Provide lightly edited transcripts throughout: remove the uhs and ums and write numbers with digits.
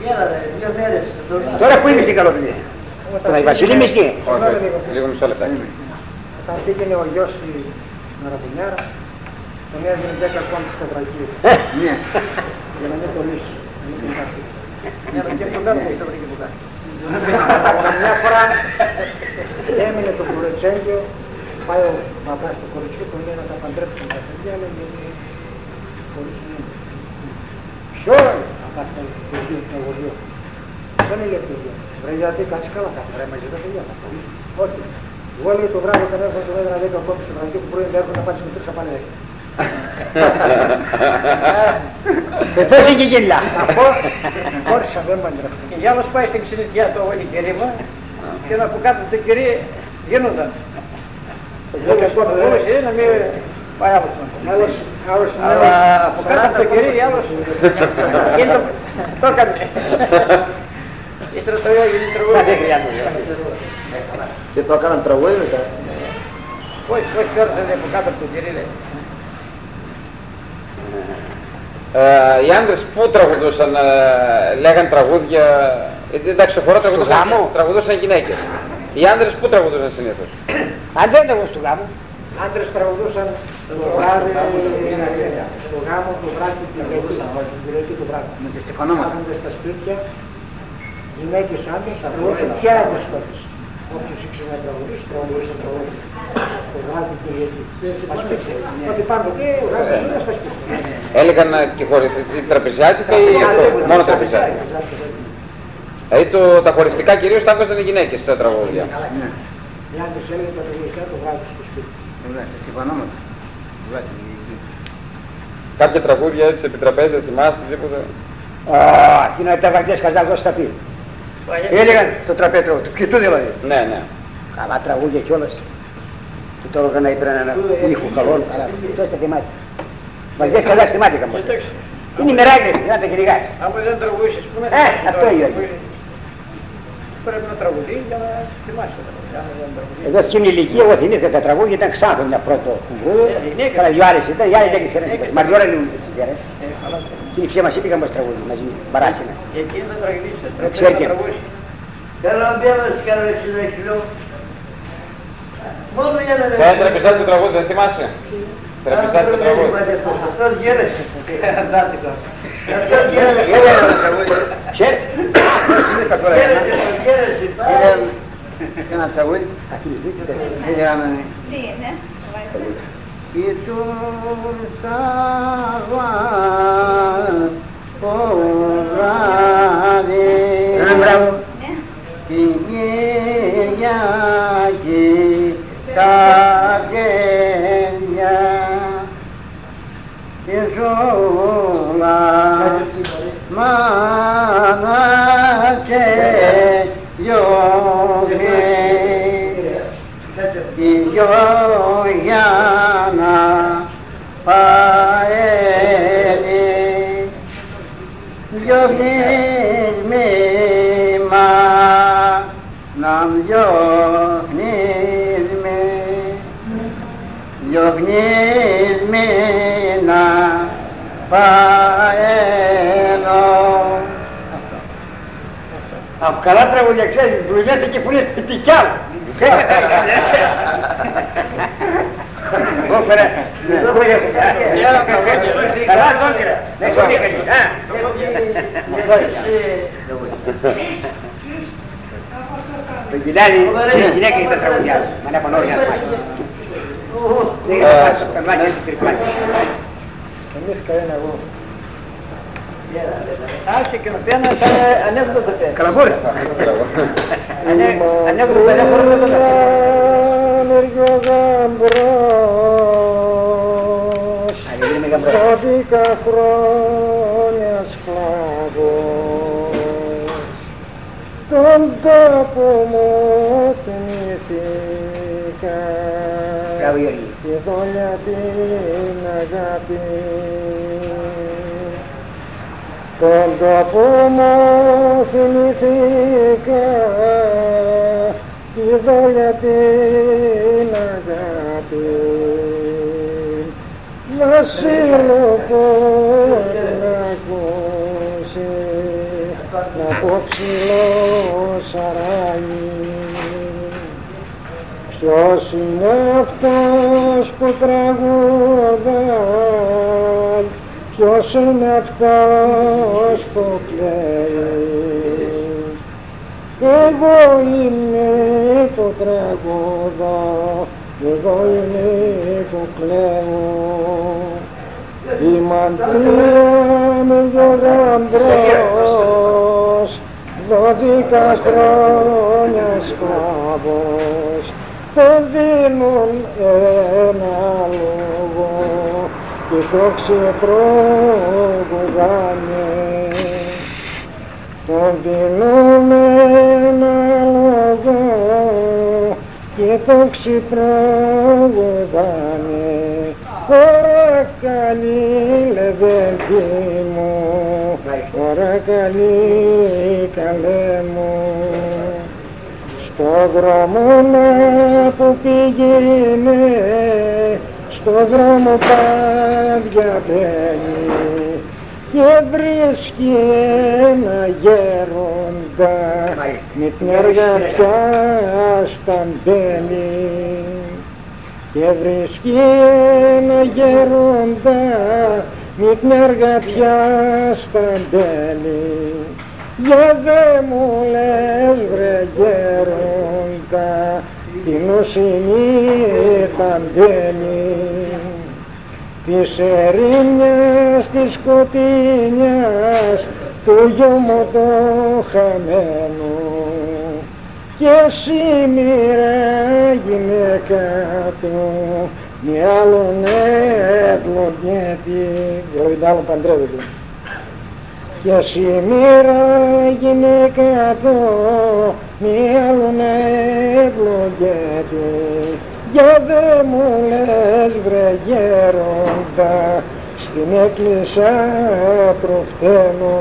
Τώρα που είμαι στην Καλοπηδία. Τώρα η Βασίλη μισή. Λίγο μισό λεπτάκι. Όταν πήγαινε ο γιος στη Μαρατονιάρα, τον έδινε 10 κόντες στο βρακείο. Για να μην το λύσει. Και που δεν έχει το βρήκε που κάνει. Μια φορά έμεινε το κουρετσέγγιο, πάει ο παπάς του κοριτσιού, τον λέει να τα παντρέψουν τα παιδιά, λέει γιατί χωρίς μήνυμα. Ποιο θα πάει το γοργείο. Δεν είναι για το γοργείο. Βρε γιατί κάνεις καλά, θα βρε μαζί τα παιδιά. Όχι. Εγώ λέει το βράδυ όταν έρχομαι στον έδρα 10 κόψεις στο βραδείο που πρωί δεν έρχομαι να πάρεις με τρεις θα πάνε 10. Πώς είναι και γελιά. Αυτό χώρισα, δεν παντρεύω. Και για άλλος πάει στην ξενιτιά το όλη κερίμμα και να που κάτω το κερί γίνονταν. Μπορούσε να μην πάει άλλος. Αλλά από κάτω το κερί άλλος το έκανε. Ύστερα το έγινε τραγούδι. Δεν χρειάζεται. Και το έκαναν τραγούδι μετά. Όχι, πέρασαν από κάτω από το κερί. Οι άντρες που τραγουδούσαν, λέγαν τραγούδια, εντάξει, το χορό τραγουδούσαν γυναίκες. Οι άντρες που τραγουδούσαν συνήθως? Αντέντε εγώ στο γάμο. Άντρες τραγουδούσαν το βράδυ, στο γάμο, το βράδυ, την Κυριακή το βράδυ. Με τα στεφανώματα. Κάθονται στα σπίτια, γυναίκες άντρες, τραγουδούσαν και άντρες τότε. Όποιος ήξερε να τραγουδήσει, τραγουδούσαν τραγούδια. Το βράδυ, την Κυριακή. Στα σπίτια. Ότι πάμε και βγάζουν στα σπίτια. Έλεγαν και τραπεζιάτικα ή μόνο τραπεζιάτικα? Δηλαδή τα χορευτικά κυρίως τα έβγαζαν οι γυναίκες στα τραγούδια. Οι άντρες έλεγαν τα τραγουδικά το βράδυ στο σπίτι. Τα στεφανώματα. Κάποια τραγούδια έτσι επί τραπέζια, θυμάστε τίποτα? Εκείνα τα βαγγές χαζάδος στα πει. Έλεγαν το τραπέτρο του κοιτού δηλαδή. Ναι, ναι. Καλά τραγούδια κιόλας. Και τώρα να ήπαιραν ένα ήχο χαλών, αλλά τόσο τα θυμάται. Βαγγές χαζάδος θυμάται καμπός. Είναι η μεράγνη, δεν τα κυνηγάς. Άμα δεν τραγουδήσεις, πού να αυτό είναι. Πρέπει να τραγουδεί για να θυμάσαι. Εδώ στην ηλικία εγώ θυμήθηκα τα τραγούδια ήταν ξάνθο μια πρώτο κουμπρούδο. Καλά 2 άλλες ήταν, οι άλλοι δεν ξέρουν. Μαριώρα είναι τις διάρες. Και η ξέμας είπε καμπός τραγούδι μαζί, παράσινα. Και εκείνη θα τραγουδήσεις, πρέπει να τραγουδήσεις. Θέλω να πιένας και να συνεχίσω. Μόνο για να... Δεν τραπεζάτη το τραγούδι, δεν θυμάσαι? Τραπεζάτη το τραγούδι. Αυτός γέρασε. Αντάρτηκα. Ξέρεις, ένα τραγούδι. Τι είναι? Την Κυριακή τα γένια τη ζούλα μάνα και γιώργη η Γιώργιανα παέλη διώχνεις μήμα να διώχνεις με διώχνεις με να παέλω. από καλά τραγούδια ξέρεις, δουλειάσαι και φωνές πιτικιάλ. Καλά τόκυρα, δεν σώμια κανείς. Το γυλάλι, η γυναίκα είναι τα τραγουδιά, μα είναι πανόρια να μάθει. Δεν είναι να στο περνάκι, είναι στο τριπλάκι. Εμείς κανένα εγώ. Άρχισε και με πένα θα ανέβουν το πέρα. Καλαβούρα. Ανέβουν το πέρα, μπορούμε να το πέρα. Άδικα χρόνια σκλάβος, τον τόπο μου θυμήθηκα και δόλια την αγάπη. Τον τόπο μου θυμήθηκα και δόλια την αγάπη. Βασίλο να ακούσει από ψηλό σαράγι. Ποιος είναι αυτός που τραγουδάει, ποιος είναι αυτός που κλαίει? Εγώ είμαι που τραγουδάω, εγώ είμαι που κλαίω. Η μαντρία μου γεγαντρός, 12 χρόνια σκλάβος, δεν δίνουν ένα λόγο και το ξεπροβγάνε. Το δίνουν ένα λόγο και το ξεπροβγάνε. Ωρα καλή λεβέντη μου, ωρα καλή καλέ μου. Στο δρόμο που πήγαινε, στο δρόμο πάδια μπαίνει και βρίσκει ένα γέροντα με την εργατιά στα μπαίνει. Και βρίσκει ένα γέροντα με την εργατιά στα μπαίνει. Για δε μου λες βρε γέροντα, την οσυνή τα μπαίνει. Της ερήμιας της σκοτεινιάς του γιου μου το χαμένο, και σήμερα γυναίκα του με άλλον ευλογέτη, δηλαδή με άλλον παντρεύεται. Και σήμερα γυναίκα του με άλλον ευλογέτη. Για δε μου λες βρε γέροντα, στην εκκλησιά προφταίνω.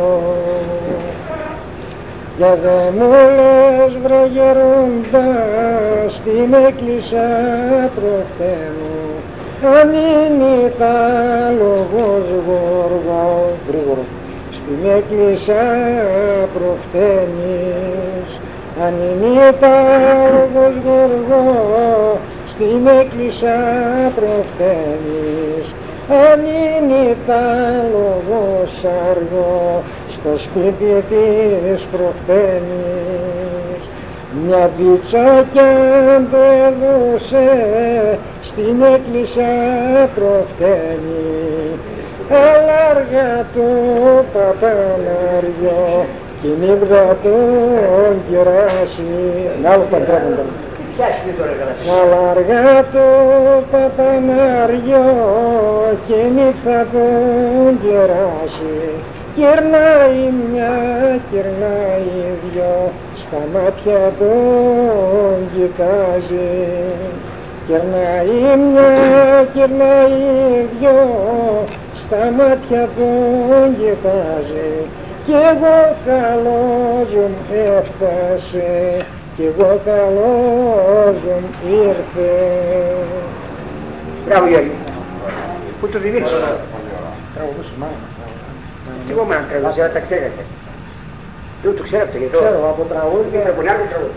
Για δε μου λες βρε γέροντα, στην εκκλησιά προφταίνω. Αν είναι τα λόγος γρήγορο, στην εκκλησιά προφταίνεις. Αν είναι τα λόγος γοργό, στην εκκλησιά προφταίνεις. Αν είναι τα λόγος αργό, στο σπίτι της προφταίνεις. Μια βίτσα κι αν το έδωσε, στην εκκλησιά προφταίνει. Αλλά αργά του Παπαναριό κι η νύχτα τον κεράσει. Να άλλο παντρεύονταν. Αλλά αργά του Παπαναριό κι η νύχτα τον κεράσει. Κυρνάει μια, κυρνάει δυο, στα μάτια τον κοιτάζει. Κυρνάει μια, κυρνάει δυο, στα μάτια τον κοιτάζει. Κι εγώ καλός μου έφτασε, κι εγώ καλός μου ήρθε. Μπράβο Γιώργη, πού το δημιούργησες? Τραγουδούσε μάνα. Τι εγώ με αν τραγουδούσε, αλλά τα ξέχασε. Δεν το ξέρω αυτό, γιατί ξέρω από τραγούδια. από άλλο τραγούδι.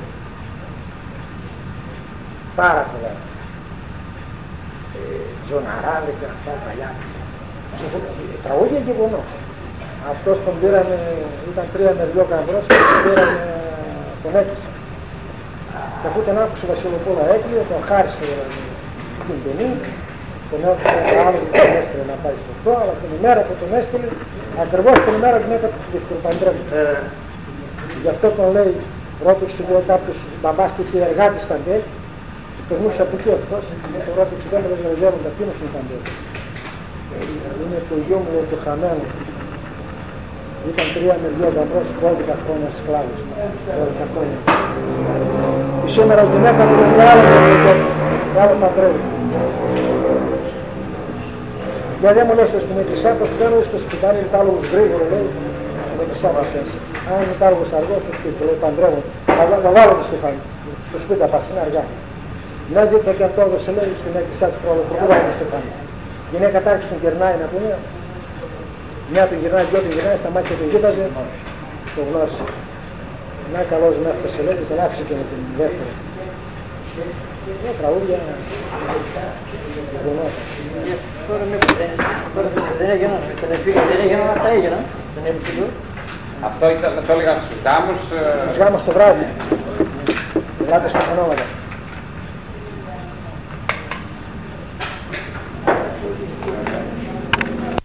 Πάρα πολλά. Ζωναράδικα, αυτά παλιά. Τραγούδια και βουνό. Αυτός τον πήραμε, ήταν 3 με 2 καμπρός και τον πήραμε, τον έκλεισε. Και αφού τον άκουσε ο Βασιλοπούλα έκλειε, τον χάρισε την ποινή, τον έφερε ένα άλλο που τον έστειλε να πάει στο αυτό, αλλά την ημέρα που τον έστειλε, ακριβώς την ημέρα την έκανε τον παντρεύεται. Γι' αυτό τον λέει, ρώτησε λέει κάποιος μπαμπάς του είχε εργάτης παντέλ, περνούσε από εκεί αυτός, τον ρώτησε δεν με γνωριζόντα, ποιος είναι παντέλ. Είναι το γιο μου το χαμένο. Ήταν 3 με 2 γαμπρός, 12 χρόνια σκλάβος. 12 χρόνια. Και σήμερα η γυναίκα του είναι άλλο παντρεύεται. Για δεν μου λες στην εκκλησιά, το φταίνω στο σπιτάρι, είναι τάλογος γρήγορο, λέει, στην εκκλησιά μας πέσει. Αν είναι τάλογος αργός, στο σπίτι, λέει, παντρεύονται. Θα βάλω το στεφάνι, στο σπίτι θα πας, είναι αργά. Μια δίτσα και αυτό έδωσε, λέει, στην εκκλησιά της προβοκροτούρα το στεφάνι. Η γυναίκα τάξη τον κερνάει να πούμε, μια του γυρνάει, δυο του γυρνάει, στα μάτια του γύταζε το γνώρισε. Να καλός με έφτασε λέει και τον άφησε και με την δεύτερη. Τραγούδια γεγονότα. Τώρα δεν έγιναν, δεν έγιναν, αυτά έγιναν. Δεν έγινε. Αυτό ήταν, το έλεγαν στους γάμους. Στους γάμους το βράδυ. Βράδυ στα φαινόματα.